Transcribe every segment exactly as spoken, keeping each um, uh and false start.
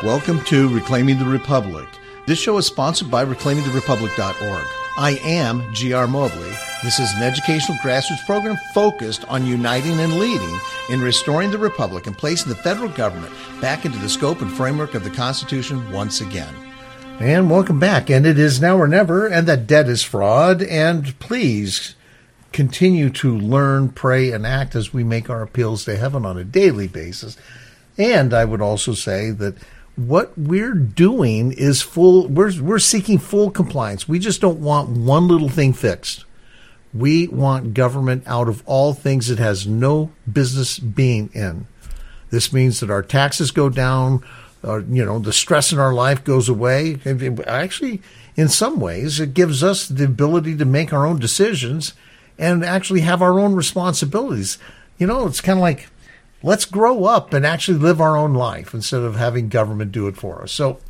Welcome to Reclaiming the Republic. This show is sponsored by reclaiming the republic dot org. I am G R Mobley. This is an educational grassroots program focused on uniting and leading in restoring the republic and placing the federal government back into the scope and framework of the Constitution once again. And welcome back. And it is now or never, and that debt is fraud. And please continue to learn, pray, and act as we make our appeals to heaven on a daily basis. And I would also say that what we're doing is full, we're, we're seeking full compliance. We just don't want one little thing fixed. We want government out of all things it has no business being in. This means that our taxes go down, uh, you know, the stress in our life goes away. And actually, in some ways, it gives us the ability to make our own decisions and actually have our own responsibilities. You know, it's kind of like, let's grow up and actually live our own life instead of having government do it for us. So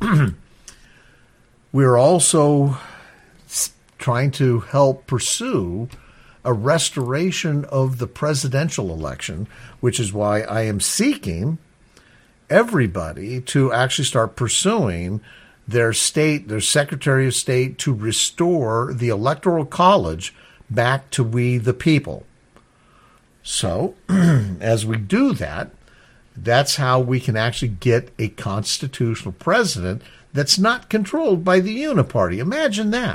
we're also trying to help pursue a restoration of the presidential election, which is why I am seeking everybody to actually start pursuing their state, their Secretary of State, to restore the Electoral College back to we the people. So, as we do that, that's how we can actually get a constitutional president that's not controlled by the uniparty. Imagine that.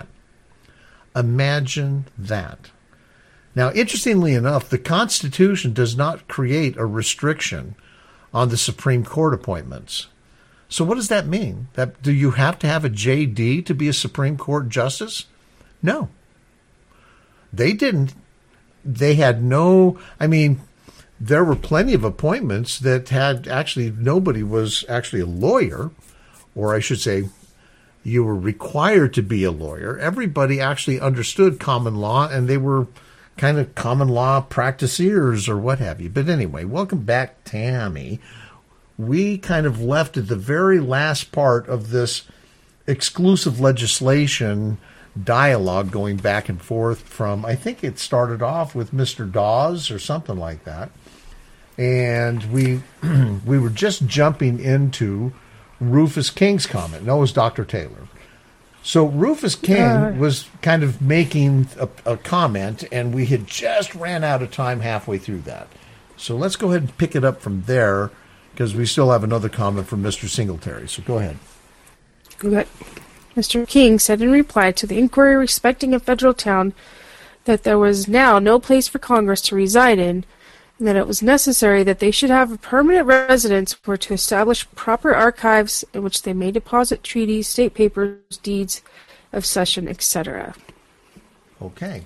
Imagine that. Now, interestingly enough, the Constitution does not create a restriction on the Supreme Court appointments. So what does that mean? That do you have to have a J D to be a Supreme Court justice? No. They didn't. They had no, I mean, there were plenty of appointments that had actually, nobody was actually a lawyer, or I should say, you were required to be a lawyer. Everybody actually understood common law, and they were kind of common law practitioners or what have you. But anyway, welcome back, Tammy. We kind of left at the very last part of this exclusive legislation dialogue going back and forth from, I think it started off with Mister Dawes or something like that. And we we were just jumping into Rufus King's comment. No, it was Doctor Taylor. So Rufus King uh, was kind of making a, a comment, and we had just ran out of time halfway through that. So let's go ahead and pick it up from there, because we still have another comment from Mister Singletary. So go ahead. Okay. Mister King said in reply to the inquiry respecting a federal town that there was now no place for Congress to reside in, and that it was necessary that they should have a permanent residence or to establish proper archives in which they may deposit treaties, state papers, deeds of cession, et cetera. Okay.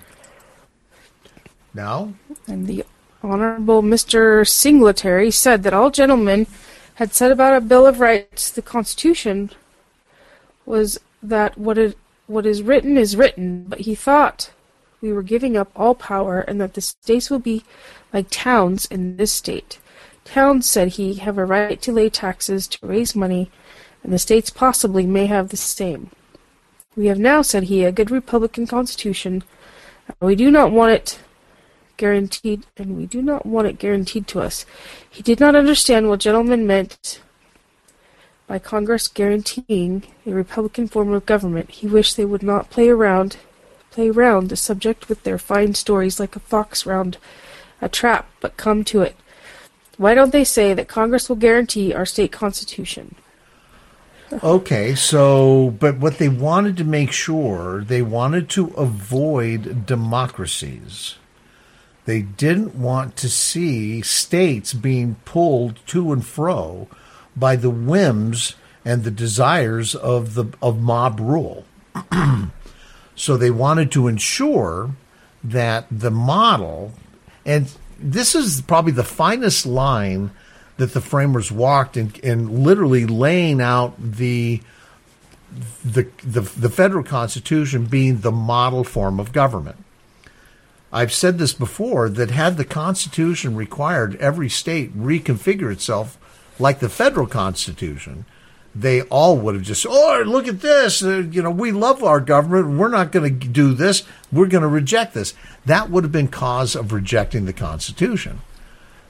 Now? And the Honorable Mister Singletary said that all gentlemen had said about a Bill of Rights, the Constitution, was that what is, what is written is written, but he thought we were giving up all power and that the states will be like towns in this state. Towns, said he, have a right to lay taxes to raise money, and the states possibly may have the same. We have now, said he, a good Republican Constitution, and we do not want it guaranteed, and we do not want it guaranteed to us. He did not understand what gentlemen meant by Congress guaranteeing a Republican form of government. He wished they would not play around, play round the subject with their fine stories like a fox round a trap, but come to it. Why don't they say that Congress will guarantee our state constitution? Okay, so, but what they wanted to make sure, they wanted to avoid democracies. They didn't want to see states being pulled to and fro by the whims and the desires of the of mob rule. So they wanted to ensure that the model, and this is probably the finest line that the framers walked in, in literally laying out the, the the the federal Constitution being the model form of government. I've said this before, that had the Constitution required every state reconfigure itself like the federal Constitution, they all would have just, oh, look at this. Uh, you know, we love our government. We're not going to do this. We're going to reject this. That would have been cause of rejecting the Constitution.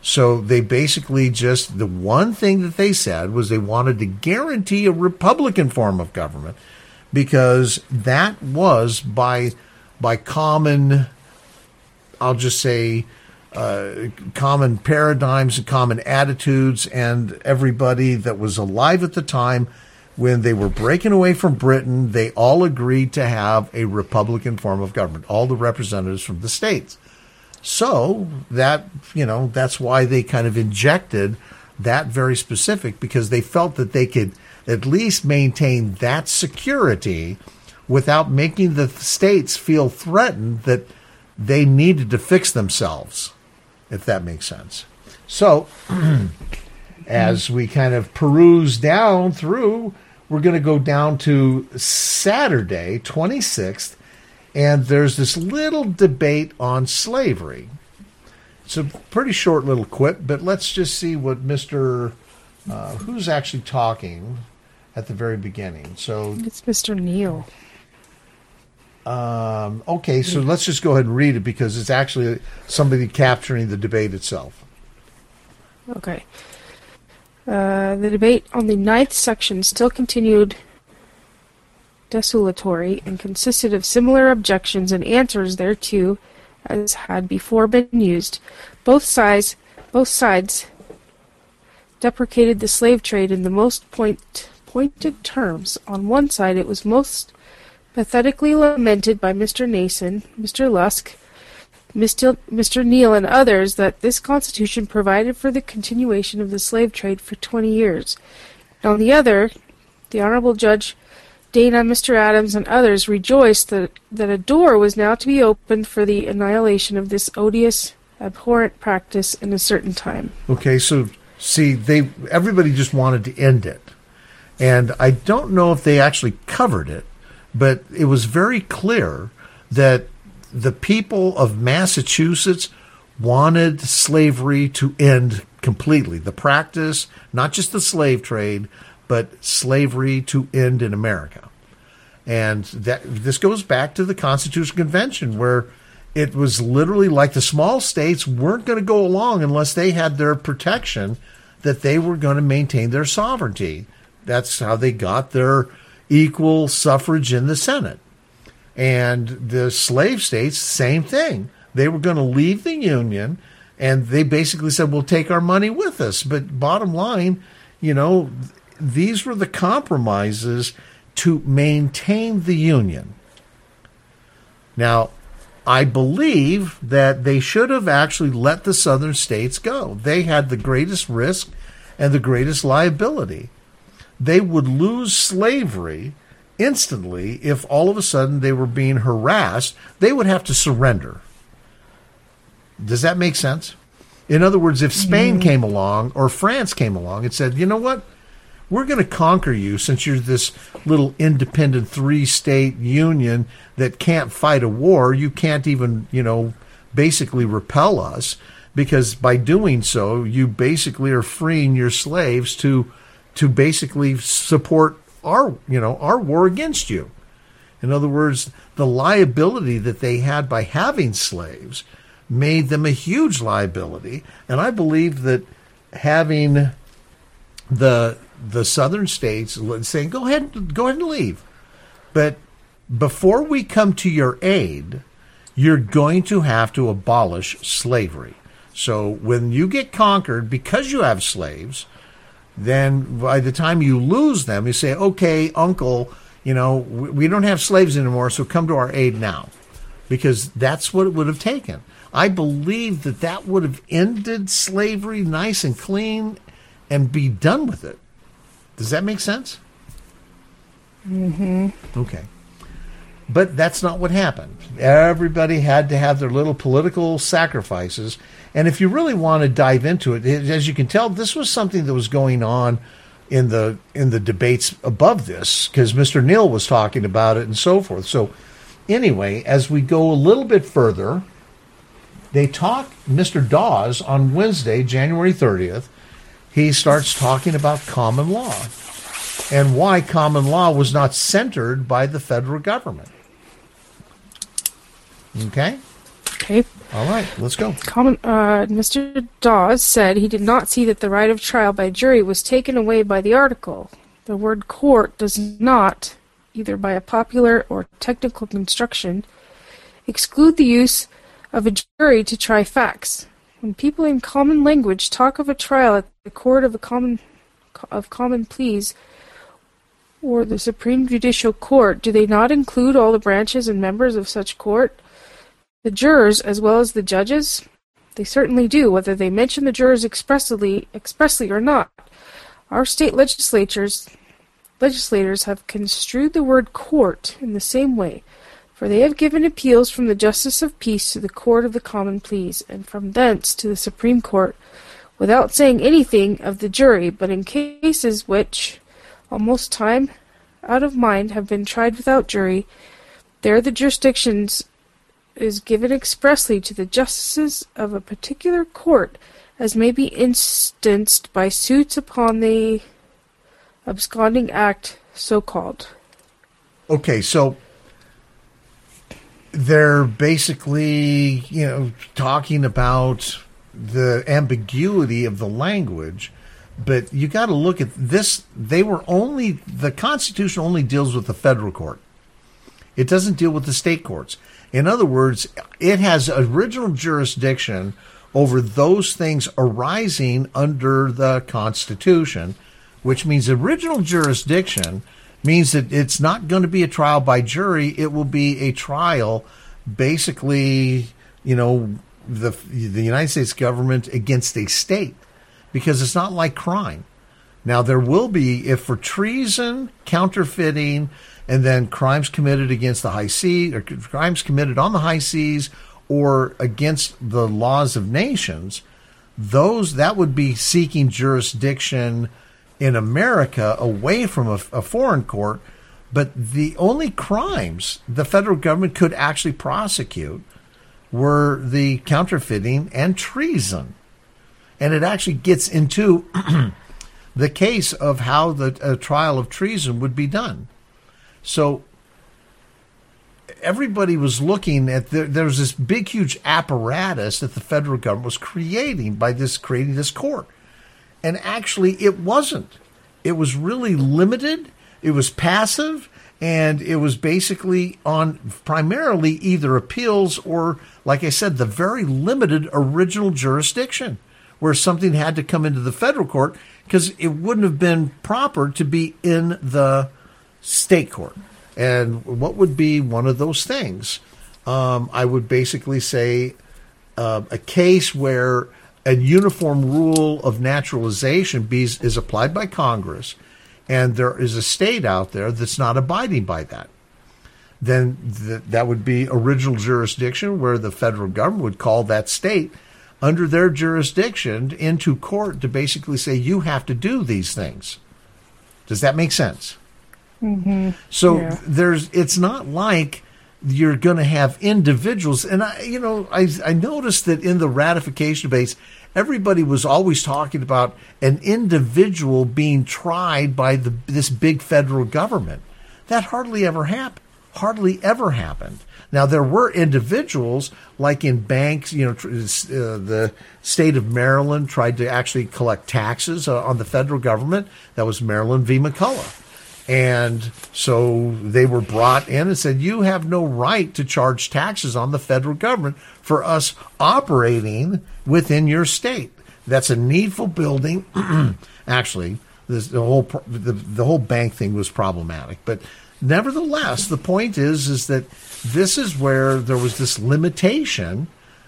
So they basically just, the one thing that they said was they wanted to guarantee a Republican form of government, because that was by by common, I'll just say, uh, common paradigms and common attitudes, and everybody that was alive at the time when they were breaking away from Britain, they all agreed to have a Republican form of government, all the representatives from the states. So that, you know, that's why they kind of injected that very specific, because they felt that they could at least maintain that security without making the states feel threatened that they needed to fix themselves, if that makes sense. So as we kind of peruse down through, we're going to go down to Saturday, twenty-sixth, and there's this little debate on slavery. It's a pretty short little quip, but let's just see what Mister Uh, who's actually talking at the very beginning. So it's Mister Neal. Um, okay, so let's just go ahead and read it, because it's actually somebody capturing the debate itself. Okay. Uh, the debate on the ninth section still continued desultory and consisted of similar objections and answers thereto as had before been used. Both sides, both sides deprecated the slave trade in the most point, pointed terms. On one side, it was most pathetically lamented by Mister Nason, Mister Lusk, Mister Mister Neal, and others that this Constitution provided for the continuation of the slave trade for twenty years. And on the other, the Honorable Judge Dana, Mister Adams, and others rejoiced that, that a door was now to be opened for the annihilation of this odious, abhorrent practice in a certain time. Okay, so see, they everybody just wanted to end it. And I don't know if they actually covered it, but it was very clear that the people of Massachusetts wanted slavery to end completely. The practice, not just the slave trade, but slavery to end in America. And that this goes back to the Constitutional Convention, where it was literally like the small states weren't going to go along unless they had their protection, that they were going to maintain their sovereignty. That's how they got their equal suffrage in the Senate. And the slave states, same thing. They were going to leave the Union, and they basically said, we'll take our money with us. But bottom line, you know, these were the compromises to maintain the Union. Now, I believe that they should have actually let the southern states go. They had the greatest risk and the greatest liability. They would lose slavery instantly if all of a sudden they were being harassed. They would have to surrender. Does that make sense? In other words, if Spain mm. came along or France came along and said, you know what, we're going to conquer you since you're this little independent three-state union that can't fight a war. You can't even, you know, basically repel us, because by doing so, you basically are freeing your slaves to to basically support our, you know, our war against you. In other words, the liability that they had by having slaves made them a huge liability. And I believe that having the the southern states saying, go ahead, go ahead and leave. But before we come to your aid, you're going to have to abolish slavery. So when you get conquered, because you have slaves, then by the time you lose them, you say, okay, uncle, you know, we don't have slaves anymore, so come to our aid now. Because that's what it would have taken. I believe that that would have ended slavery nice and clean and be done with it. Does that make sense? Mm-hmm. Okay. But that's not what happened. Everybody had to have their little political sacrifices. And if you really want to dive into it, as you can tell, this was something that was going on in the in the debates above this, because Mister Neal was talking about it and so forth. So anyway, as we go a little bit further, they talk, Mister Dawes on Wednesday, January thirtieth, he starts talking about common law and why common law was not centered by the federal government. Okay? Okay. All right, let's go. Common, uh, Mister Dawes said he did not see that the right of trial by jury was taken away by the article. The word court does not, either by a popular or technical construction, exclude the use of a jury to try facts. When people in common language talk of a trial at the court of a common of common pleas or the Supreme Judicial Court, do they not include all the branches and members of such court? The jurors as well as the judges? They certainly do, whether they mention the jurors expressly expressly or not. Our state legislatures legislators have construed the word court in the same way, for they have given appeals from the justice of peace to the court of the common pleas, and from thence to the Supreme Court, without saying anything of the jury, but in cases which, almost time out of mind, have been tried without jury, there the jurisdictions is given expressly to the justices of a particular court, as may be instanced by suits upon the absconding act so called. Okay, so they're basically, you know, talking about the ambiguity of the language, but you got to look at this. They were only, the Constitution only deals with the federal court. It doesn't deal with the state courts. In other words, it has original jurisdiction over those things arising under the Constitution, which means original jurisdiction means that it's not going to be a trial by jury. It will be a trial, basically, you know, the the United States government against a state, because it's not like crime. Now, there will be, if for treason, counterfeiting, and then crimes committed against the high seas, or crimes committed on the high seas, or against the laws of nations, those that would be seeking jurisdiction in America away from a, a foreign court. But the only crimes the federal government could actually prosecute were the counterfeiting and treason. And it actually gets into the case of how the a trial of treason would be done. So everybody was looking at, the, there was this big, huge apparatus that the federal government was creating by this creating this court. And actually it wasn't. It was really limited. It was passive. And it was basically on primarily either appeals or, like I said, the very limited original jurisdiction, where something had to come into the federal court because it wouldn't have been proper to be in the state court. And what would be one of those things? Um, I would basically say uh, a case where a uniform rule of naturalization be, is applied by Congress, and there is a state out there that's not abiding by that. Then th- that would be original jurisdiction, where the federal government would call that state under their jurisdiction into court to basically say, you have to do these things. Does that make sense? Mm-hmm. So yeah. there's, it's not like you're going to have individuals. And I, you know, I, I noticed that in the ratification debates, everybody was always talking about an individual being tried by the, this big federal government. That hardly ever happened. Hardly ever happened. Now, there were individuals, like in banks, you know, uh, the state of Maryland tried to actually collect taxes uh, on the federal government. That was Maryland v. McCulloch. And so they were brought in and said, you have no right to charge taxes on the federal government for us operating within your state. That's a needful building. Actually, this, the whole the, the whole bank thing was problematic. But nevertheless, the point is, is that this is where there was this limitation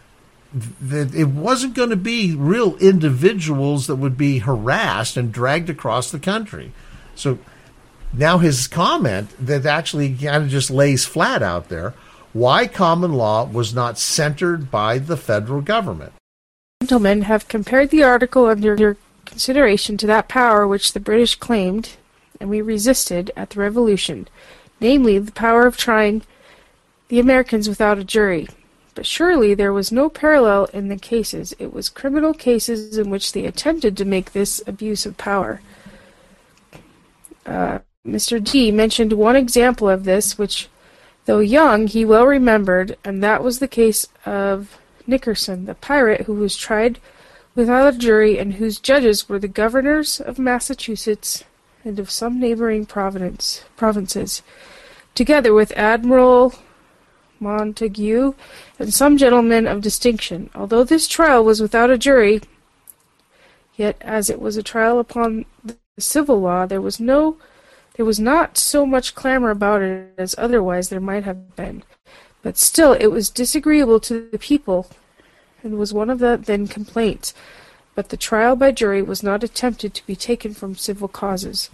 that it wasn't going to be real individuals that would be harassed and dragged across the country. So now his comment that actually kind of just lays flat out there why common law was not centered by the federal government. Gentlemen have compared the article under your consideration to that power which the British claimed, and we resisted at the Revolution, namely the power of trying the Americans without a jury. But surely there was no parallel in the cases. It was criminal cases in which they attempted to make this abuse of power. Uh, Mister G mentioned one example of this, which Though young, he well remembered, and that was the case of Nickerson, the pirate who was tried without a jury and whose judges were the governors of Massachusetts and of some neighboring province, provinces, together with Admiral Montague and some gentlemen of distinction. Although this trial was without a jury, yet as it was a trial upon the civil law, there was no There was not so much clamor about it as otherwise there might have been, but still it was disagreeable to the people, and was one of the then complaints. But the trial by jury was not attempted to be taken from civil causes.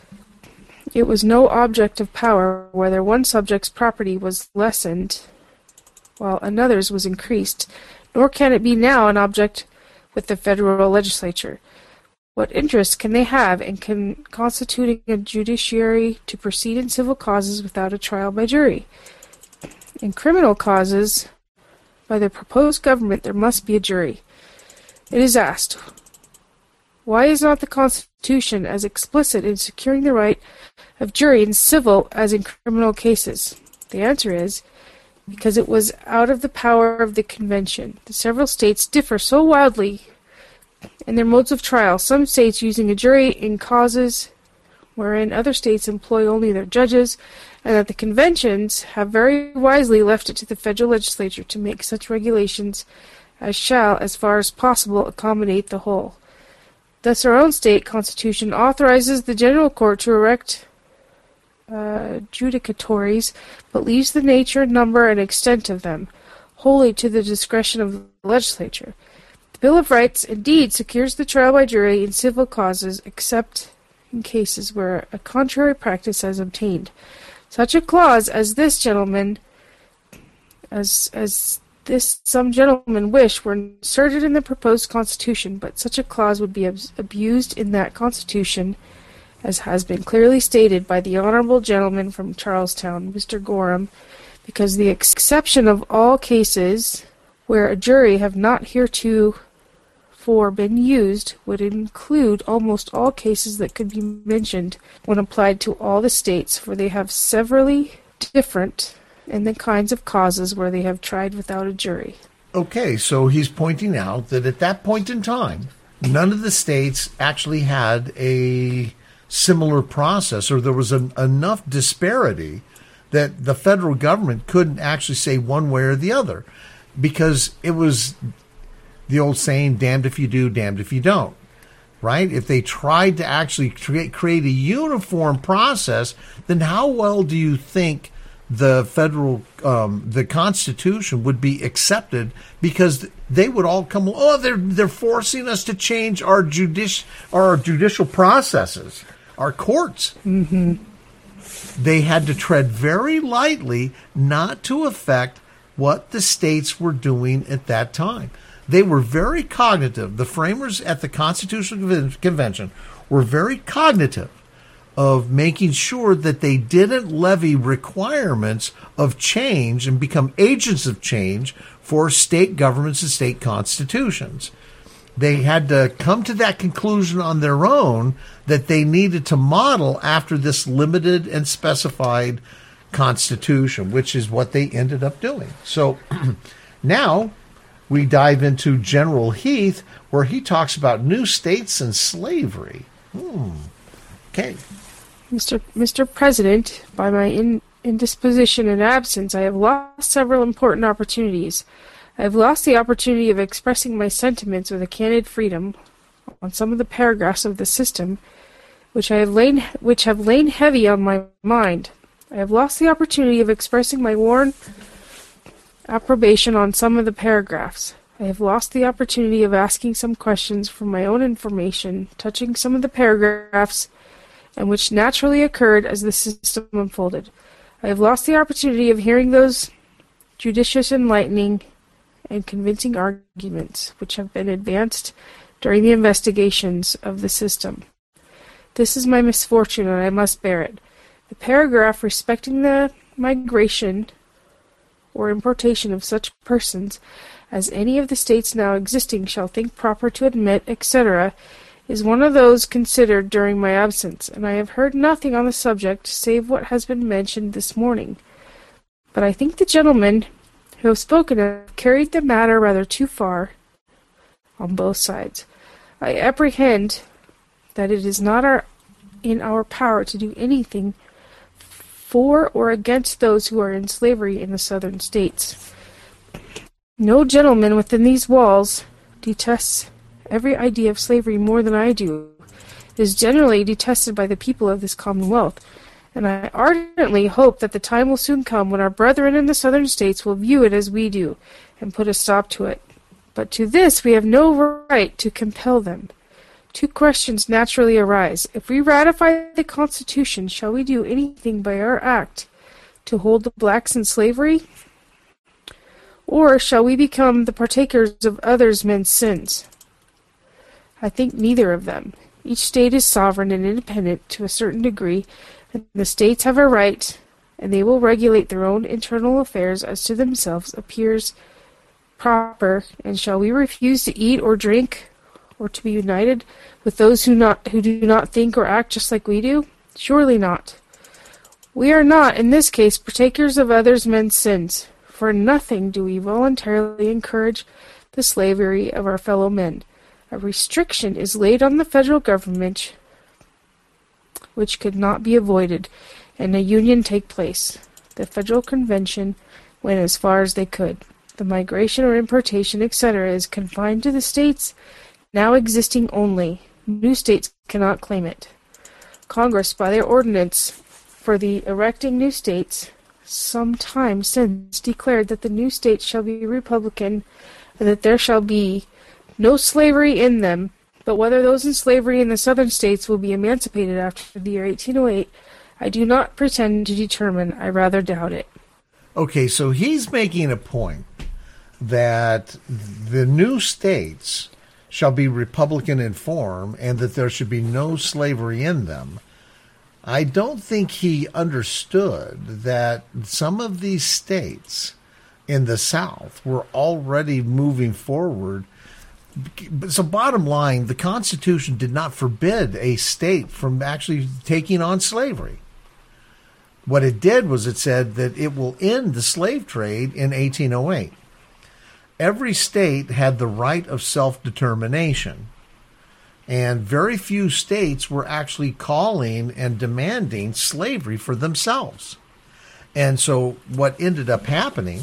It was no object of power whether one subject's property was lessened while another's was increased, nor can it be now an object with the federal legislature. What interest can they have in con- constituting a judiciary to proceed in civil causes without a trial by jury? In criminal causes, by the proposed government, there must be a jury. It is asked, why is not the Constitution as explicit in securing the right of jury in civil as in criminal cases? The answer is, because it was out of the power of the Convention. The several states differ so wildly in their modes of trial, some states using a jury in causes wherein other states employ only their judges, and that the conventions have very wisely left it to the federal legislature to make such regulations as shall, as far as possible, accommodate the whole. Thus our own state constitution authorizes the general court to erect uh, judicatories, but leaves the nature, number, and extent of them wholly to the discretion of the legislature. Bill of Rights indeed secures the trial by jury in civil causes except in cases where a contrary practice has obtained. Such a clause as this gentleman, as as this some gentlemen wish, were inserted in the proposed Constitution, but such a clause would be ab- abused in that Constitution, as has been clearly stated by the honorable gentleman from Charlestown, Mister Gorham, because the exception of all cases where a jury have not heretofore for been used would include almost all cases that could be mentioned when applied to all the states, for they have severally different in the kinds of causes where they have tried without a jury. Okay, so he's pointing out that at that point in time, none of the states actually had a similar process, or there was an, enough disparity that the federal government couldn't actually say one way or the other, because it was the old saying, damned if you do, damned if you don't, right? If they tried to actually create, create a uniform process, then how well do you think the federal, um, the Constitution would be accepted? Because they would all come, oh, they're they're forcing us to change our judici- our judicial processes, our courts. Mm-hmm. They had to tread very lightly not to affect what the states were doing at that time. They were very cognitive. The framers at the Constitutional Convention were very cognitive of making sure that they didn't levy requirements of change and become agents of change for state governments and state constitutions. They had to come to that conclusion on their own that they needed to model after this limited and specified Constitution, which is what they ended up doing. So now we dive into General Heath, where he talks about new states and slavery. Hmm. Okay. Mister Mister President, by my in, indisposition and absence, I have lost several important opportunities. I have lost the opportunity of expressing my sentiments with a candid freedom on some of the paragraphs of the system which I have lain which have lain heavy on my mind. I have lost the opportunity of expressing my warm approbation on some of the paragraphs. I have lost the opportunity of asking some questions for my own information touching some of the paragraphs and which naturally occurred as the system unfolded. I have lost the opportunity of hearing those judicious, enlightening, and convincing arguments which have been advanced during the investigations of the system. This is my misfortune, and I must bear it. The paragraph respecting the migration or importation of such persons as any of the states now existing shall think proper to admit, et cetera, is one of those considered during my absence, and I have heard nothing on the subject save what has been mentioned this morning. But I think the gentlemen who have spoken have carried the matter rather too far on both sides. I apprehend that it is not our, in our power to do anything for or against those who are in slavery in the southern states. No gentleman within these walls detests every idea of slavery more than I do. It is generally detested by the people of this commonwealth, and I ardently hope that the time will soon come when our brethren in the southern states will view it as we do, and put a stop to it. But to this we have no right to compel them. Two questions naturally arise. If we ratify the Constitution, shall we do anything by our act to hold the blacks in slavery? Or shall we become the partakers of others' men's sins? I think neither of them. Each state is sovereign and independent to a certain degree, and the states have a right, and they will regulate their own internal affairs as to themselves appears proper. And shall we refuse to eat or drink, or to be united with those who not who do not think or act just like we do? Surely not. We are not, in this case, partakers of others' men's sins. For nothing do we voluntarily encourage the slavery of our fellow men. A restriction is laid on the federal government which could not be avoided, and a union take place. The federal convention went as far as they could. The migration or importation, et cetera, is confined to the states now existing only. New states cannot claim it. Congress, by their ordinance for the erecting new states, some time since declared that the new states shall be republican, and that there shall be no slavery in them, but whether those in slavery in the southern states will be emancipated after the year eighteen oh eight, I do not pretend to determine. I rather doubt it. Okay, so he's making a point that the new states shall be republican in form and that there should be no slavery in them. I don't think he understood that some of these states in the South were already moving forward. So bottom line, the Constitution did not forbid a state from actually taking on slavery. What it did was it said that it will end the slave trade in eighteen oh eight. Every state had the right of self-determination, and very few states were actually calling and demanding slavery for themselves. And so what ended up happening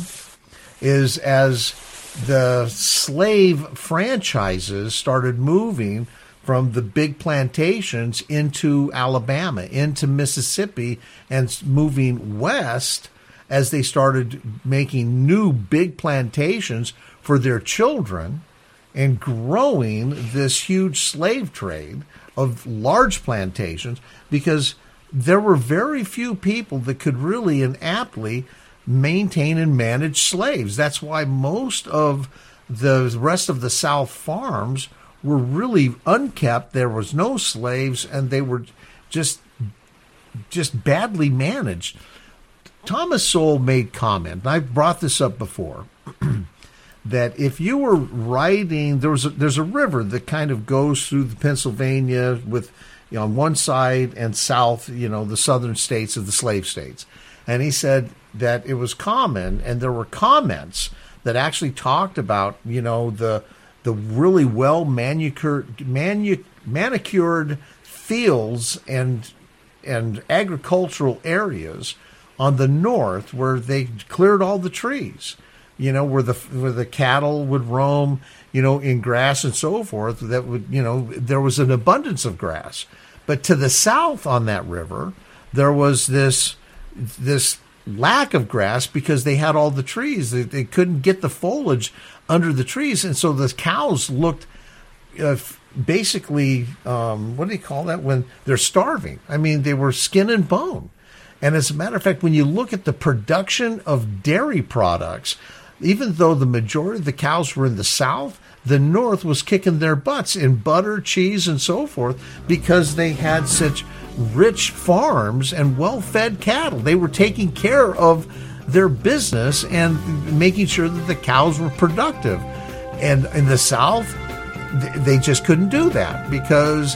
is as the slave franchises started moving from the big plantations into Alabama, into Mississippi, and moving west as they started making new big plantations for their children and growing this huge slave trade of large plantations, because there were very few people that could really and aptly maintain and manage slaves. That's why most of the rest of the South farms were really unkept. There was no slaves, and they were just just badly managed. Thomas Sowell made comment, and I've brought this up before, that if you were riding, there was a, there's a river that kind of goes through the Pennsylvania with, you know, on one side and south, you know, the southern states of the slave states. And he said that it was common, and there were comments that actually talked about, you know, the the really well manicured, manu, manicured fields and and agricultural areas on the north where they cleared all the trees, you know, where the where the cattle would roam, you know, in grass and so forth. That would, you know, there was an abundance of grass. But to the south on that river, there was this this lack of grass because they had all the trees. They, they couldn't get the foliage under the trees, and so the cows looked uh, basically, um, what do you call that, when they're starving? I mean, they were skin and bone. And as a matter of fact, when you look at the production of dairy products, even though the majority of the cows were in the South, the North was kicking their butts in butter, cheese, and so forth because they had such rich farms and well-fed cattle. They were taking care of their business and making sure that the cows were productive. And in the South, they just couldn't do that because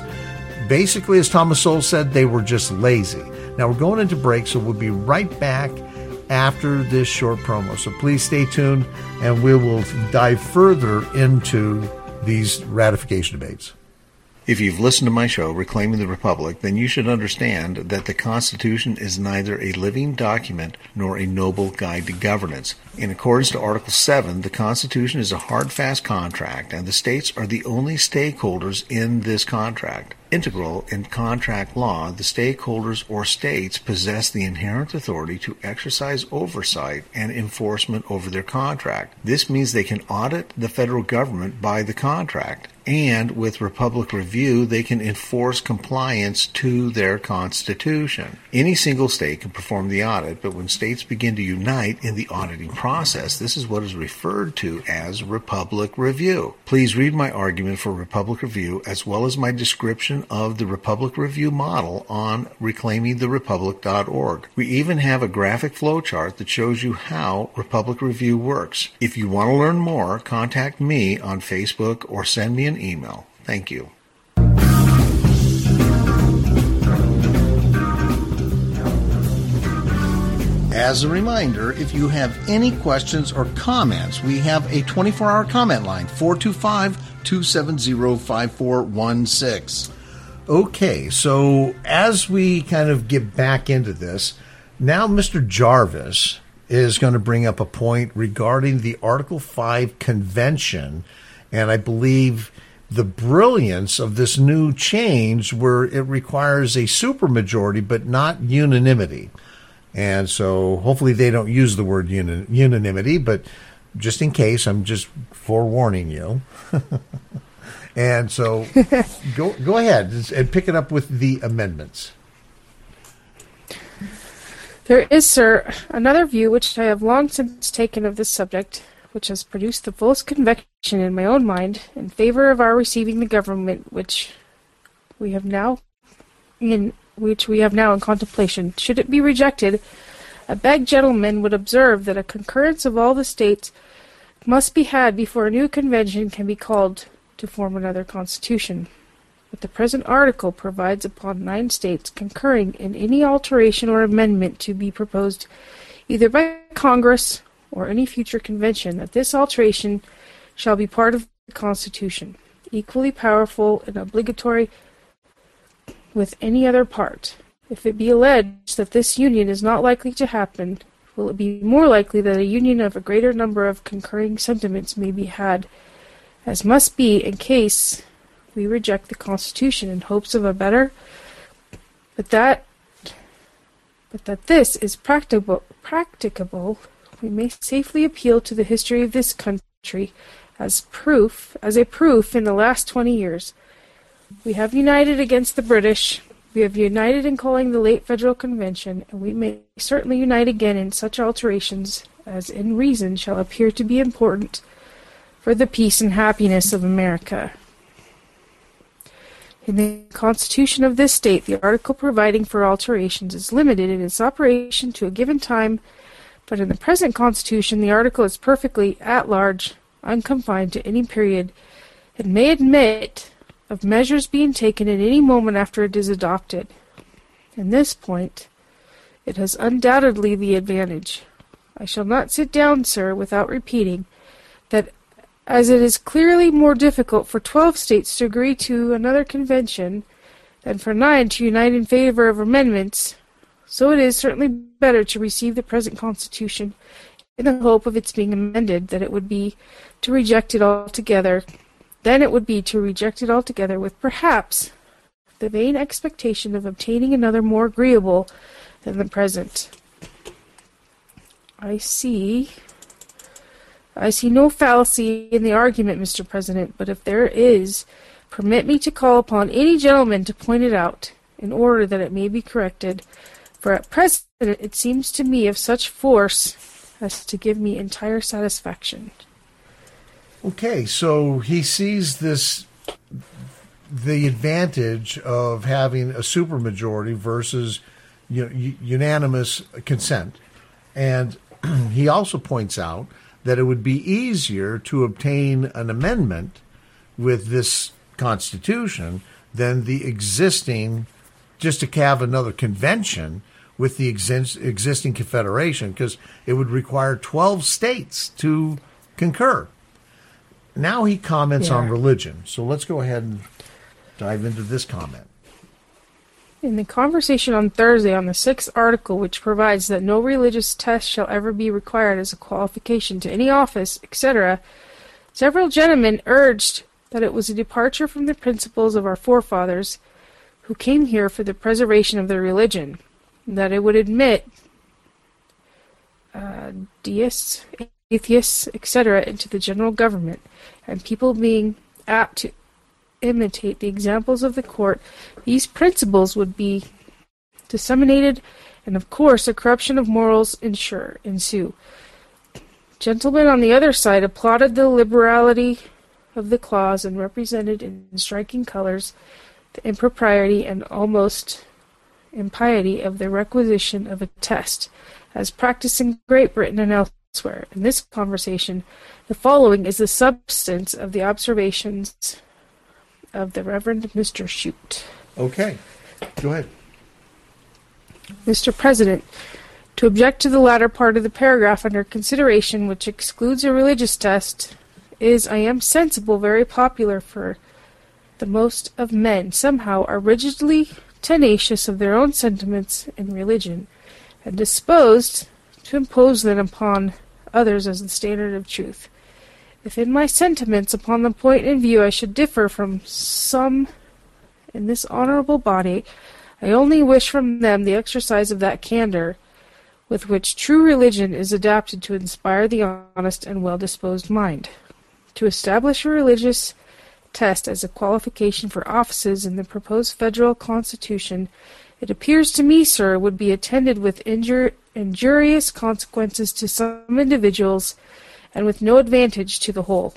basically, as Thomas Sowell said, they were just lazy. Now we're going into break, so we'll be right back after this short promo. So please stay tuned, and we will dive further into these ratification debates. If you've listened to my show, Reclaiming the Republic, then you should understand that the Constitution is neither a living document nor a noble guide to governance. In accordance to Article seven, the Constitution is a hard, fast contract, and the states are the only stakeholders in this contract. Integral in contract law, the stakeholders or states possess the inherent authority to exercise oversight and enforcement over their contract. This means they can audit the federal government by the contract, and with Republic Review, they can enforce compliance to their Constitution. Any single state can perform the audit, but when states begin to unite in the auditing process, this is what is referred to as Republic Review. Please read my argument for Republic Review as well as my description of the Republic Review model on reclaiming the republic dot org. We even have a graphic flowchart that shows you how Republic Review works. If you want to learn more, contact me on Facebook or send me an email. Thank you. As a reminder, if you have any questions or comments, we have a twenty-four hour comment line, four two five, two seven zero, five four one six. Okay, so as we kind of get back into this, now Mister Jarvis is going to bring up a point regarding the Article five convention, and I believe the brilliance of this new change where it requires a supermajority but not unanimity. And so hopefully they don't use the word uni- unanimity, but just in case, I'm just forewarning you. And so go go ahead and pick it up with the amendments. There is, sir, another view which I have long since taken of this subject, which has produced the fullest conviction in my own mind in favor of our receiving the government which we have now in which we have now in contemplation. Should it be rejected, a begged gentleman would observe that a concurrence of all the states must be had before a new convention can be called to form another constitution. But the present article provides upon nine states concurring in any alteration or amendment to be proposed either by Congress or any future convention, that this alteration shall be part of the Constitution, equally powerful and obligatory with any other part. If it be alleged that this union is not likely to happen, will it be more likely that a union of a greater number of concurring sentiments may be had, as must be in case we reject the Constitution in hopes of a better, but that but that this is practicable, practicable, we may safely appeal to the history of this country as proof, as a proof in the last twenty years. We have united against the British, we have united in calling the late Federal Convention, and we may certainly unite again in such alterations as in reason shall appear to be important for the peace and happiness of America. In the Constitution of this state, the article providing for alterations is limited in its operation to a given time, but in the present Constitution, the article is perfectly at large, unconfined to any period, and may admit of measures being taken at any moment after it is adopted. In this point, it has undoubtedly the advantage. I shall not sit down, sir, without repeating that as it is clearly more difficult for twelve states to agree to another convention than for nine to unite in favor of amendments, so it is certainly better to receive the present Constitution in the hope of its being amended than it would be to reject it altogether, than it would be to reject it altogether with perhaps the vain expectation of obtaining another more agreeable than the present. I see... I see no fallacy in the argument, Mister President, but if there is, permit me to call upon any gentleman to point it out, in order that it may be corrected, for at present it seems to me of such force as to give me entire satisfaction. Okay, so he sees this, the advantage of having a supermajority versus you know, unanimous consent. And he also points out that it would be easier to obtain an amendment with this Constitution than the existing, just to have another convention with the exist- existing confederation, because it would require twelve states to concur. Now he comments yeah. on religion. So let's go ahead and dive into this comment. In the conversation on Thursday on the sixth article, which provides that no religious test shall ever be required as a qualification to any office, et cetera, several gentlemen urged that it was a departure from the principles of our forefathers who came here for the preservation of their religion, that it would admit uh, deists, atheists, et cetera into the general government, and people being apt to imitate the examples of the court, these principles would be disseminated, and of course a corruption of morals ensure, ensue. Gentlemen on the other side applauded the liberality of the clause and represented in striking colors the impropriety and almost impiety of the requisition of a test, as practiced in Great Britain and elsewhere. In this conversation, the following is the substance of the observations of the Reverend Mister Shute. Okay, go ahead. Mister President, to object to the latter part of the paragraph under consideration, which excludes a religious test, is, I am sensible, very popular, for the most of men somehow are rigidly tenacious of their own sentiments in religion, and disposed to impose them upon others as the standard of truth. If in my sentiments upon the point in view I should differ from some in this honorable body, I only wish from them the exercise of that candor with which true religion is adapted to inspire the honest and well-disposed mind. To establish a religious test as a qualification for offices in the proposed federal constitution, it appears to me, sir, would be attended with injur- injurious consequences to some individuals and with no advantage to the whole.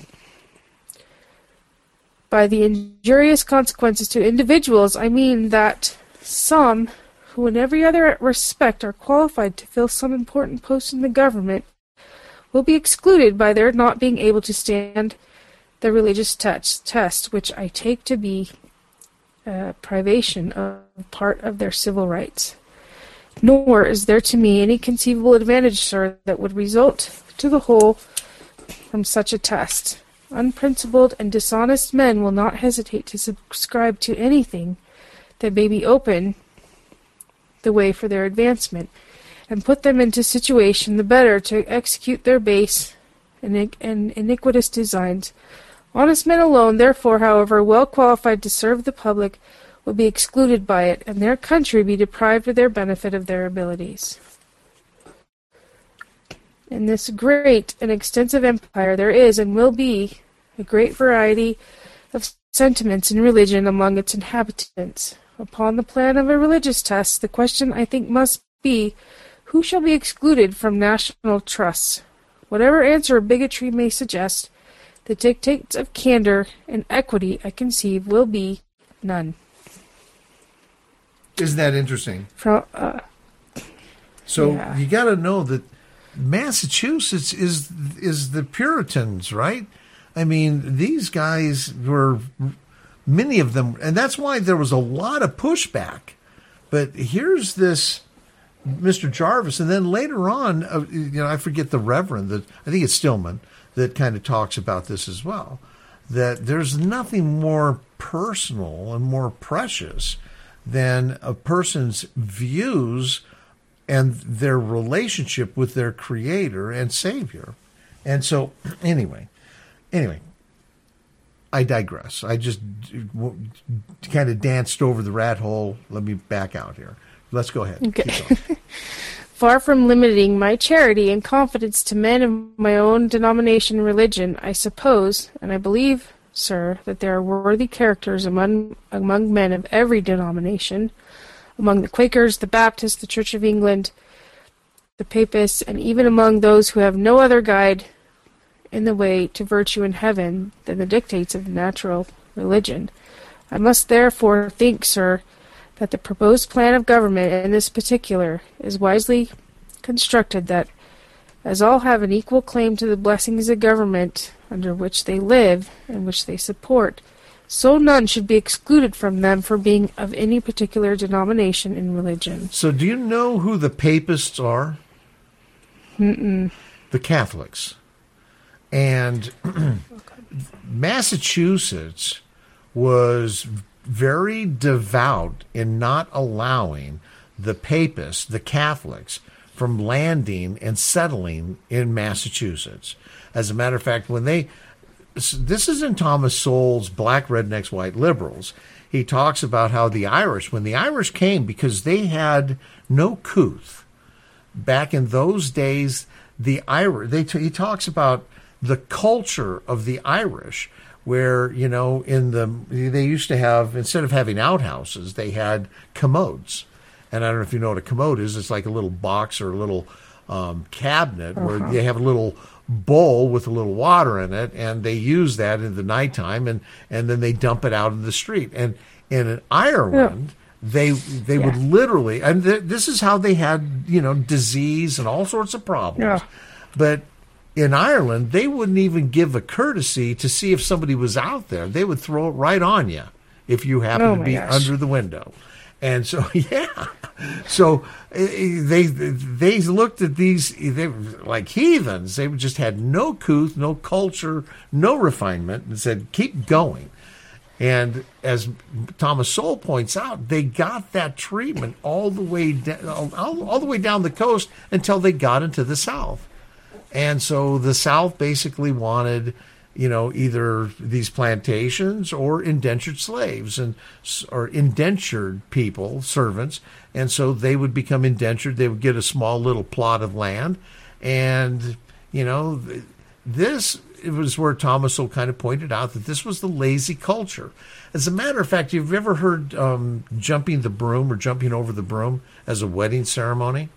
By the injurious consequences to individuals, I mean that some, who in every other respect are qualified to fill some important post in the government, will be excluded by their not being able to stand the religious test, test which I take to be a privation of part of their civil rights. Nor is there to me any conceivable advantage, sir, that would result to the whole from such a test. Unprincipled and dishonest men will not hesitate to subscribe to anything that may be open the way for their advancement, and put them into situation the better to execute their base and iniquitous designs. Honest men alone, therefore, however well qualified to serve the public, will be excluded by it, and their country be deprived of their benefit of their abilities. In this great and extensive empire there is and will be a great variety of sentiments in religion among its inhabitants. Upon the plan of a religious test, the question, I think, must be, who shall be excluded from national trusts? Whatever answer bigotry may suggest, the dictates of candor and equity, I conceive, will be none. Isn't that interesting? From, uh, so yeah. You got to know that Massachusetts is is the Puritans, right? I mean, these guys were, many of them, and that's why there was a lot of pushback. But here's this Mister Jarvis, and then later on, uh, you know, I forget the Reverend, that I think it's Stillman, that kind of talks about this as well, that there's nothing more personal and more precious than a person's views and their relationship with their Creator and Savior. And so, anyway, anyway, I digress. I just kind of danced over the rat hole. Let me back out here. Let's go ahead. Okay. Keep going. Far from limiting my charity and confidence to men of my own denomination and religion, I suppose, and I believe, sir, that there are worthy characters among among men of every denomination, among the Quakers, the Baptists, the Church of England, the Papists, and even among those who have no other guide in the way to virtue in heaven than the dictates of natural religion. I must therefore think, sir, that the proposed plan of government in this particular is wisely constructed, that as all have an equal claim to the blessings of government under which they live and which they support, so none should be excluded from them for being of any particular denomination in religion. So do you know who the papists are? Mm-mm. The Catholics. And Massachusetts was very devout in not allowing the papists, the Catholics, from landing and settling in Massachusetts. As a matter of fact, when they, this is in Thomas Sowell's Black Rednecks, White Liberals. He talks about how the Irish, when the Irish came, because they had no couth, back in those days, the Irish, they, he talks about the culture of the Irish, where, you know, in the, they used to have, instead of having outhouses, they had commodes. And I don't know if you know what a commode is. It's like a little box or a little um, cabinet uh-huh. where they have a little bowl with a little water in it, and they use that in the nighttime, and, and then they dump it out in the street. And, and in Ireland, yeah. they they yeah. would literally, and th- this is how they had, you know, disease and all sorts of problems. Yeah. But in Ireland, they wouldn't even give a courtesy to see if somebody was out there. They would throw it right on you if you happened oh to be gosh. under the window. And so, yeah, so they they looked at these, they were like heathens. They just had no couth, no culture, no refinement, and said, keep going. And as Thomas Sowell points out, they got that treatment all the way down, all, all the way down the coast until they got into the South. And so the South basically wanted, you know, either these plantations or indentured slaves and or indentured people, servants. And so they would become indentured. They would get a small little plot of land. And, you know, this it was where Thomas Sowell kind of pointed out that this was the lazy culture. As a matter of fact, you've ever heard um, jumping the broom or jumping over the broom as a wedding ceremony?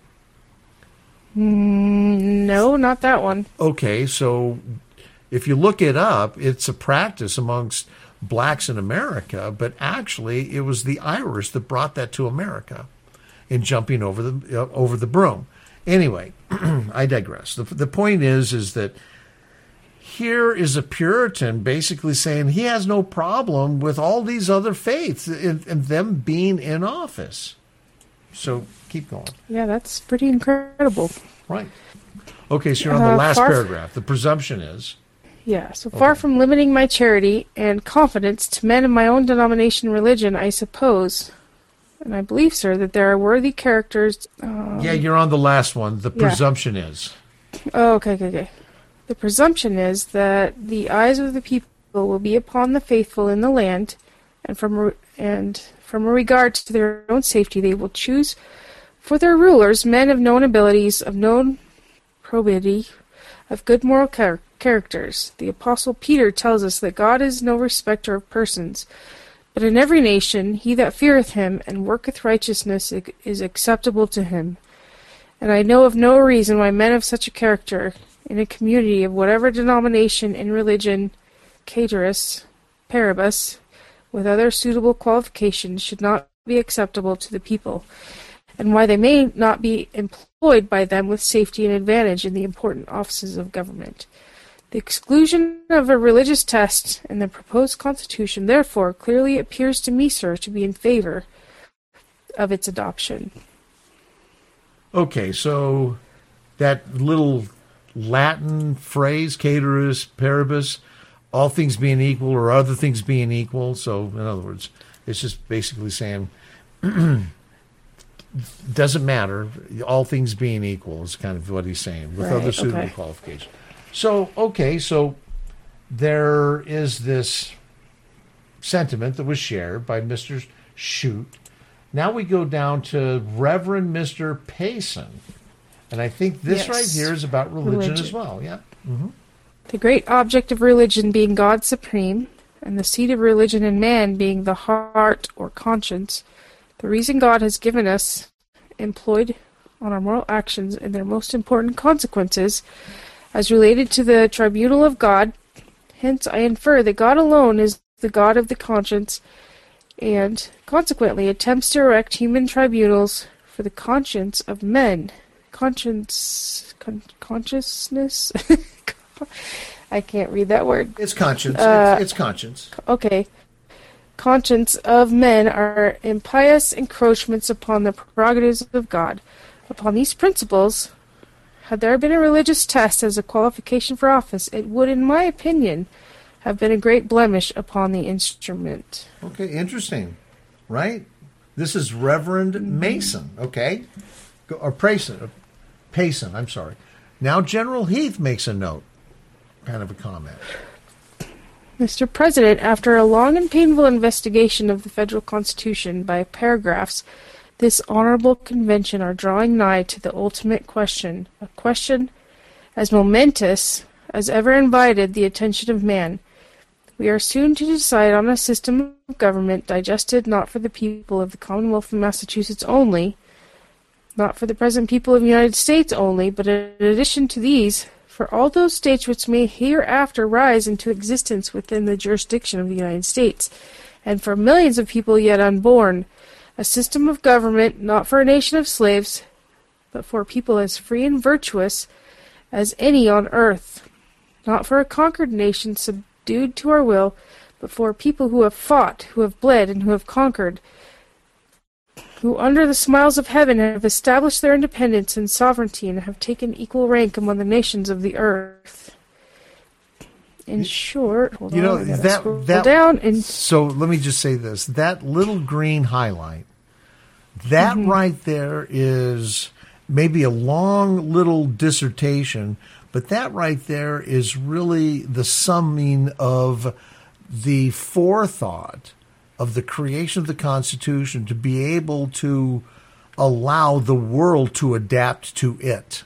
Mm, no, not that one. Okay, so if you look it up, it's a practice amongst blacks in America, but actually it was the Irish that brought that to America in jumping over the uh, over the broom. Anyway, I digress. The, the point is, is that here is a Puritan basically saying he has no problem with all these other faiths and, and them being in office. So keep going. Yeah, that's pretty incredible. Right. Okay, so you're on the uh, last far paragraph. F- the presumption is... Yeah, so far okay. from limiting my charity and confidence to men of my own denomination and religion, I suppose, and I believe, sir, that there are worthy characters... Um, yeah, you're on the last one. The yeah. presumption is... Oh, okay, okay, okay. The presumption is that the eyes of the people will be upon the faithful in the land, and from a, and from a regard to their own safety, they will choose for their rulers men of known abilities, of known probity, of good moral char- characters. The Apostle Peter tells us that God is no respecter of persons, but in every nation he that feareth him and worketh righteousness is acceptable to him. And I know of no reason why men of such a character, in a community of whatever denomination and religion, cateris paribus, with other suitable qualifications, should not be acceptable to the people, and why they may not be employed by them with safety and advantage in the important offices of government. The exclusion of a religious test in the proposed Constitution, therefore, clearly appears to me, sir, to be in favor of its adoption. Okay, so that little Latin phrase, cateris paribus, all things being equal or other things being equal. So, in other words, it's just basically saying, doesn't matter, all things being equal is kind of what he's saying, with right, other suitable okay. qualifications. So, okay, so there is this sentiment that was shared by Mister Shute. Now we go down to Reverend Mister Payson. And I think this yes. right here is about religion, religion. as well. Yeah. Mm-hmm. The great object of religion being God supreme, and the seat of religion in man being the heart or conscience, the reason God has given us employed on our moral actions and their most important consequences, as related to the tribunal of God. Hence I infer that God alone is the God of the conscience, and consequently attempts to erect human tribunals for the conscience of men. Conscience... Con- consciousness? I can't read that word. It's conscience. Uh, it's, it's conscience. Okay. conscience of men are impious encroachments upon the prerogatives of God. Upon these principles, had there been a religious test as a qualification for office, it would, in my opinion, have been a great blemish upon the instrument. Okay, interesting, right? This is Reverend mm-hmm. Mason, okay? Or Payson, Payson, I'm sorry. Now General Heath makes a note, kind of a comment. Mister President, after a long and painful investigation of the federal Constitution by paragraphs, this honorable convention are drawing nigh to the ultimate question, a question as momentous as ever invited the attention of man. We are soon to decide on a system of government digested not for the people of the Commonwealth of Massachusetts only, not for the present people of the United States only, but in addition to these, for all those states which may hereafter rise into existence within the jurisdiction of the United States, and for millions of people yet unborn, a system of government not for a nation of slaves, but for people as free and virtuous as any on earth, not for a conquered nation subdued to our will, but for people who have fought, who have bled, and who have conquered, who under the smiles of heaven have established their independence and sovereignty and have taken equal rank among the nations of the earth. In short, hold you on, know that that down and so let me just say this: that little green highlight, that mm-hmm. right there is maybe a long little dissertation, but that right there is really the summing of the forethought of the creation of the Constitution to be able to allow the world to adapt to it.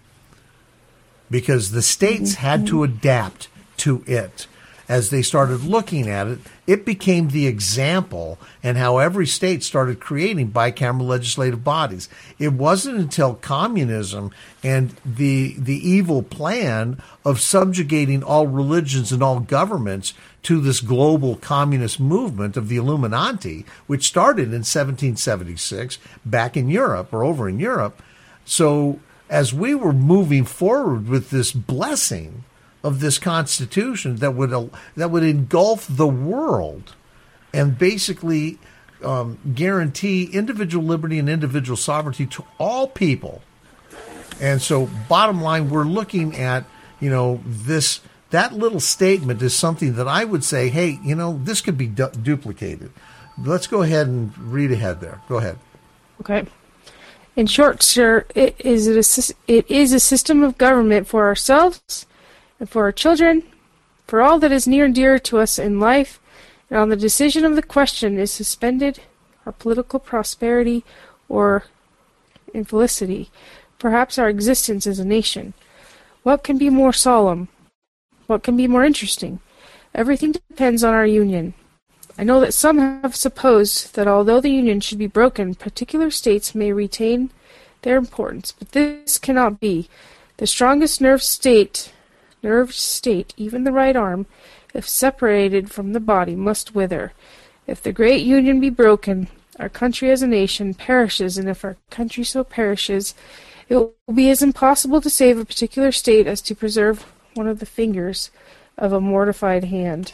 Because the states mm-hmm. had to adapt to it. As they started looking at it, it became the example and how every state started creating bicameral legislative bodies. It wasn't until communism and the the evil plan of subjugating all religions and all governments to this global communist movement of the Illuminati, which started in seventeen seventy-six back in Europe or over in Europe. So as we were moving forward with this blessing of this Constitution that would that would engulf the world and basically um, guarantee individual liberty and individual sovereignty to all people. And so, bottom line, we're looking at, you know, this that little statement is something that I would say, hey, you know, this could be du- duplicated. Let's go ahead and read ahead there. Go ahead. Okay. In short, sir, it is a, it is a system of government for ourselves and for our children, for all that is near and dear to us in life, and on the decision of the question is suspended our political prosperity or infelicity, perhaps our existence as a nation. What can be more solemn? What can be more interesting? Everything depends on our union. I know that some have supposed that although the union should be broken, particular states may retain their importance, but this cannot be. The strongest nerve state Nerve state, even the right arm, if separated from the body, must wither. If the great union be broken, our country as a nation perishes, and if our country so perishes, it will be as impossible to save a particular state as to preserve one of the fingers of a mortified hand.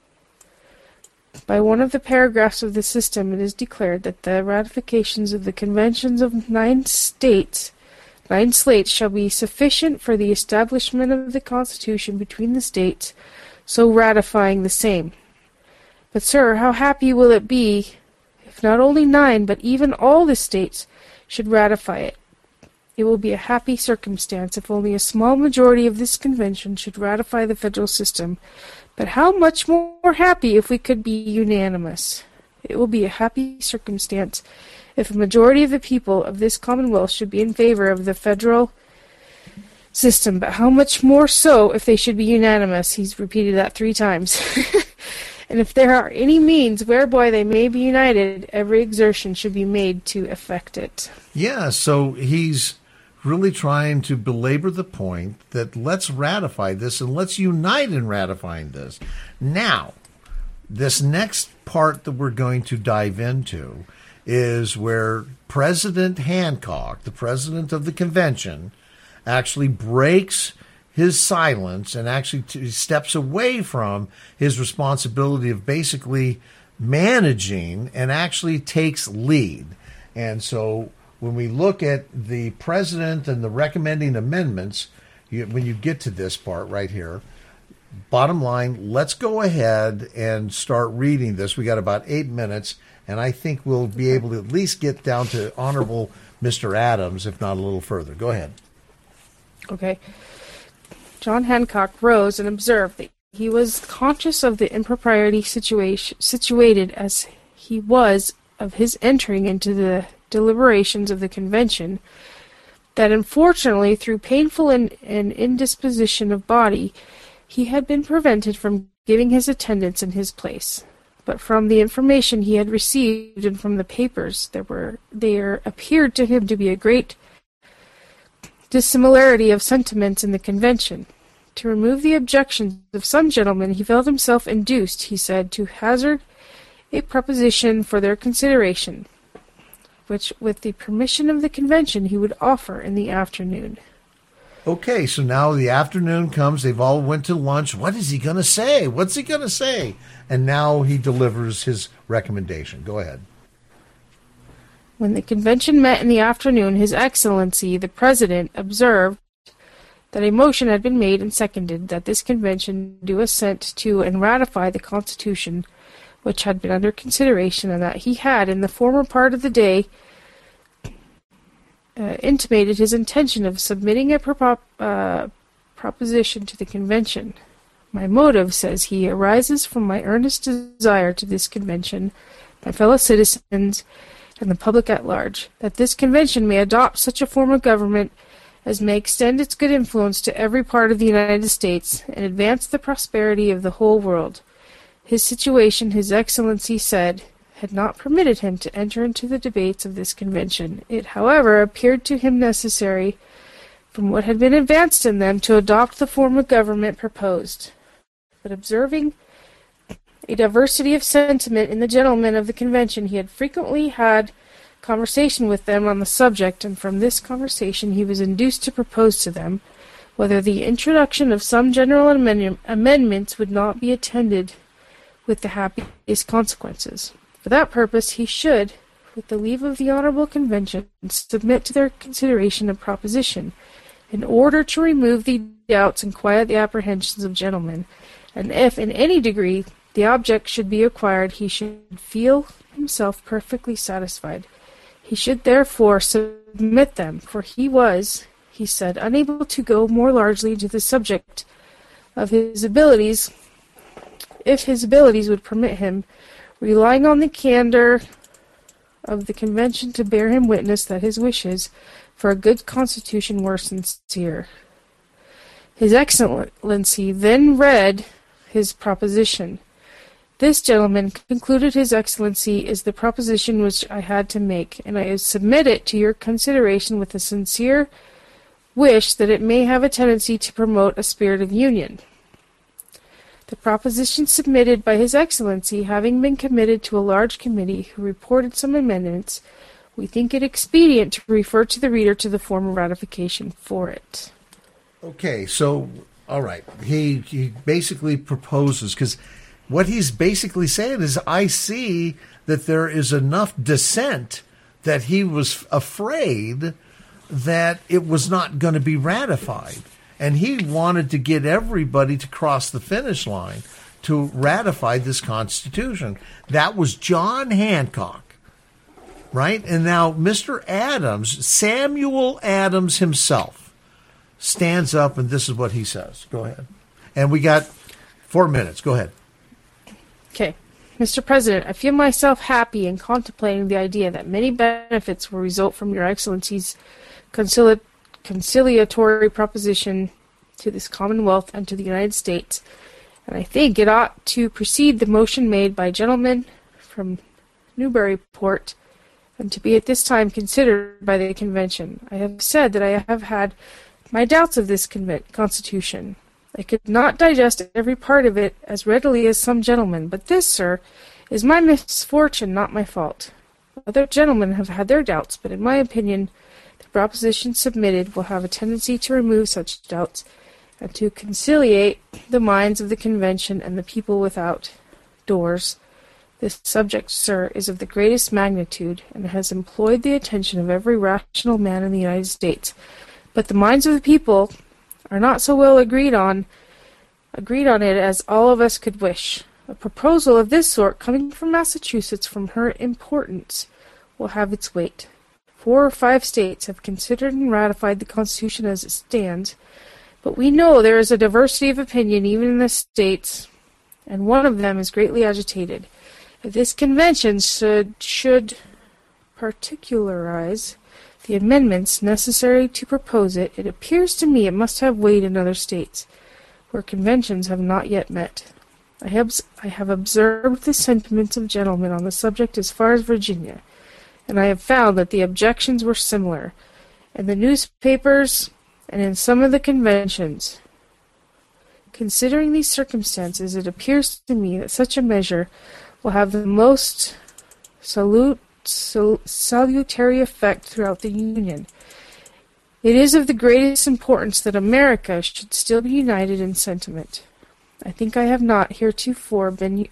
By one of the paragraphs of the system, it is declared that the ratifications of the conventions of nine states Nine slates shall be sufficient for the establishment of the Constitution between the states, so ratifying the same. But, sir, how happy will it be if not only nine, but even all the states should ratify it? It will be a happy circumstance if only a small majority of this convention should ratify the federal system. But how much more happy if we could be unanimous? It will be a happy circumstance if a majority of the people of this Commonwealth should be in favor of the federal system, but how much more so if they should be unanimous? He's repeated that three times. And if there are any means whereby they may be united, every exertion should be made to effect it. Yeah, so he's really trying to belabor the point that let's ratify this and let's unite in ratifying this. Now, this next part that we're going to dive into is where President Hancock, the president of the convention, actually breaks his silence and actually t- steps away from his responsibility of basically managing and actually takes lead. And so when we look at the president and the recommending amendments, you, when you get to this part right here, bottom line, let's go ahead and start reading this. We got about eight minutes, and I think we'll be able to at least get down to Honorable Mister Adams, if not a little further. Go ahead. Okay. John Hancock rose and observed that he was conscious of the impropriety situation, situated as he was of his entering into the deliberations of the convention, that unfortunately, through painful and, and indisposition of body, he had been prevented from giving his attendance in his place. But from the information he had received and from the papers, there were there appeared to him to be a great dissimilarity of sentiments in the convention. To remove the objections of some gentlemen, he felt himself induced, he said, to hazard a proposition for their consideration, which, with the permission of the convention, he would offer in the afternoon. Okay, so now the afternoon comes. They've all went to lunch. What is he going to say? What's he going to say? And now he delivers his recommendation. Go ahead. When the convention met in the afternoon, His Excellency, the President, observed that a motion had been made and seconded that this convention do assent to and ratify the Constitution which had been under consideration, and that he had, in the former part of the day, uh, intimated his intention of submitting a propo- uh, proposition to the convention. My motive, says he, arises from my earnest desire to this convention, my fellow citizens, and the public at large, that this convention may adopt such a form of government as may extend its good influence to every part of the United States and advance the prosperity of the whole world. His situation, His Excellency said, had not permitted him to enter into the debates of this convention. It, however, appeared to him necessary, from what had been advanced in them, to adopt the form of government proposed. But observing a diversity of sentiment in the gentlemen of the convention, he had frequently had conversation with them on the subject, and from this conversation he was induced to propose to them whether the introduction of some general amend- amendments would not be attended with the happiest consequences. For that purpose he should, with the leave of the Honorable Convention, submit to their consideration a proposition, in order to remove the doubts and quiet the apprehensions of gentlemen, and if in any degree the object should be acquired, he should feel himself perfectly satisfied. He should therefore submit them, for he was, he said, unable to go more largely into the subject of his abilities, if his abilities would permit him, relying on the candor of the convention to bear him witness that his wishes for a good constitution were sincere. His Excellency then read his proposition. This, gentlemen, concluded His Excellency, is the proposition which I had to make, and I submit it to your consideration with a sincere wish that it may have a tendency to promote a spirit of union. The proposition submitted by His Excellency having been committed to a large committee who reported some amendments, we think it expedient to refer to the reader to the form of ratification for it. Okay, so, all right, he, he basically proposes, because what he's basically saying is, I see that there is enough dissent that he was afraid that it was not going to be ratified. And he wanted to get everybody to cross the finish line to ratify this Constitution. That was John Hancock, right? And now Mister Adams, Samuel Adams himself, stands up, and this is what he says. Go ahead. And we got four minutes. Go ahead. Okay. Mister President, I feel myself happy in contemplating the idea that many benefits will result from Your Excellency's concili- conciliatory proposition to this Commonwealth and to the United States, and I think it ought to precede the motion made by gentlemen from Newburyport, and to be at this time considered by the Convention. I have said that I have had my doubts of this conven- Constitution. I could not digest every part of it as readily as some gentlemen, but this, sir, is my misfortune, not my fault. Other gentlemen have had their doubts, but in my opinion, the proposition submitted will have a tendency to remove such doubts and to conciliate the minds of the Convention and the people without doors, This subject, sir, is of the greatest magnitude, and has employed the attention of every rational man in the United States. But the minds of the people are not so well agreed on agreed on it as all of us could wish. A proposal of this sort, coming from Massachusetts, from her importance, will have its weight. Four or five states have considered and ratified the Constitution as it stands, but we know there is a diversity of opinion even in the states, and one of them is greatly agitated. If this convention should, should particularize the amendments necessary to propose it, it appears to me it must have weight in other states, where conventions have not yet met. I have, I have observed the sentiments of gentlemen on the subject as far as Virginia, and I have found that the objections were similar in the newspapers and in some of the conventions. Considering these circumstances, it appears to me that such a measure will have the most salute, sal- salutary effect throughout the Union. It is of the greatest importance that America should still be united in sentiment. I think I have not heretofore been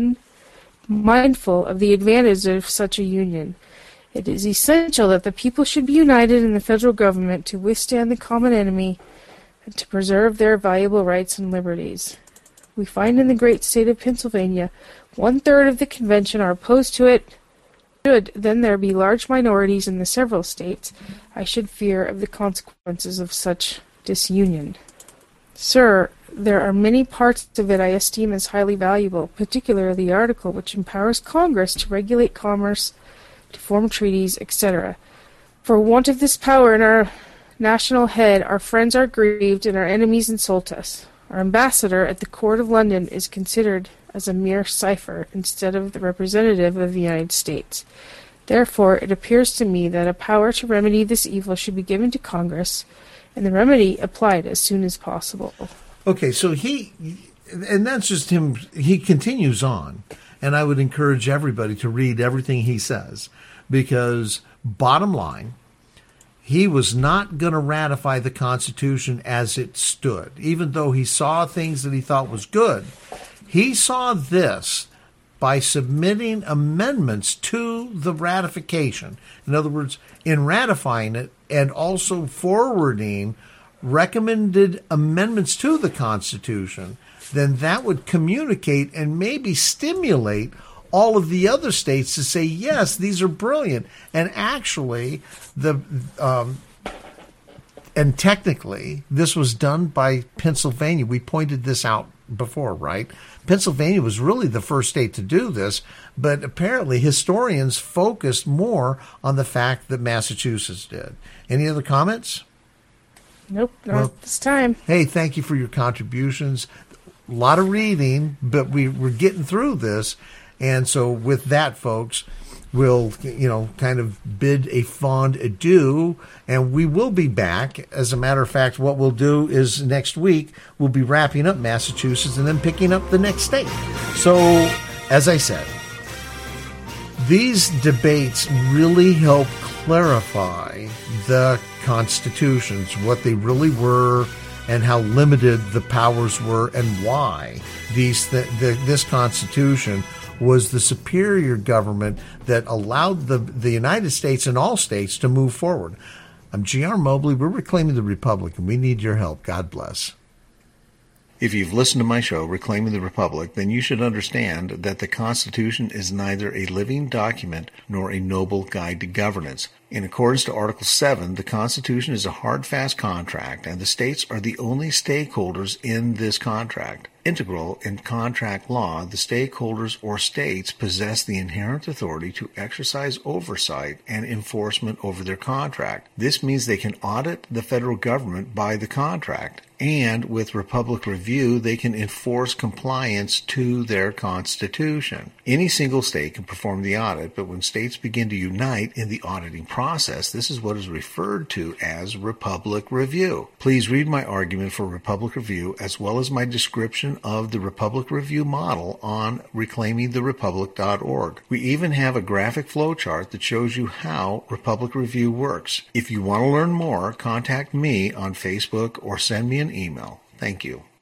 unmindful of the advantage of such a union. It is essential that the people should be united in the federal government to withstand the common enemy and to preserve their valuable rights and liberties. We find in the great state of Pennsylvania one-third of the convention are opposed to it. Should then there be large minorities in the several states, I should fear of the consequences of such disunion. Sir, there are many parts of it I esteem as highly valuable, particularly the article which empowers Congress to regulate commerce, to form treaties, et cetera. For want of this power in our national head, our friends are grieved and our enemies insult us. Our ambassador at the court of London is considered as a mere cipher instead of the representative of the United States. Therefore, it appears to me that a power to remedy this evil should be given to Congress, and the remedy applied as soon as possible. Okay, so he, and that's just him, he continues on, and I would encourage everybody to read everything he says, because bottom line, he was not going to ratify the Constitution as it stood, even though he saw things that he thought was good. He saw this by submitting amendments to the ratification. In other words, in ratifying it and also forwarding recommended amendments to the Constitution, then that would communicate and maybe stimulate all of the other states to say, yes, these are brilliant. And actually, the um, and technically, this was done by Pennsylvania. We pointed this out before, right? Pennsylvania was really the first state to do this, but apparently historians focused more on the fact that Massachusetts did. Any other comments? Nope, not well, at this time. Hey, thank you for your contributions. A lot of reading, but we, we're getting through this. And so with that, folks, we'll, you know, kind of bid a fond adieu, and we will be back. As a matter of fact, what we'll do is next week, we'll be wrapping up Massachusetts and then picking up the next state. So, as I said, these debates really help clarify the constitutions, what they really were, and how limited the powers were, and why these th- the, this Constitution was the superior government that allowed the, the United States and all states to move forward. I'm G R Mobley. We're Reclaiming the Republic, and we need your help. God bless. If you've listened to my show, Reclaiming the Republic, then you should understand that the Constitution is neither a living document nor a noble guide to governance. In accordance to Article seven, the Constitution is a hard, fast contract, and the states are the only stakeholders in this contract. Integral in contract law, the stakeholders or states possess the inherent authority to exercise oversight and enforcement over their contract. This means they can audit the federal government by the contract, and with Republic Review, they can enforce compliance to their Constitution. Any single state can perform the audit, but when states begin to unite in the auditing process, this is what is referred to as Republic Review. Please read my argument for Republic Review as well as my description of the Republic Review model on reclaiming the republic dot org. We even have a graphic flowchart that shows you how Republic Review works. If you want to learn more, contact me on Facebook or send me an email. Thank you.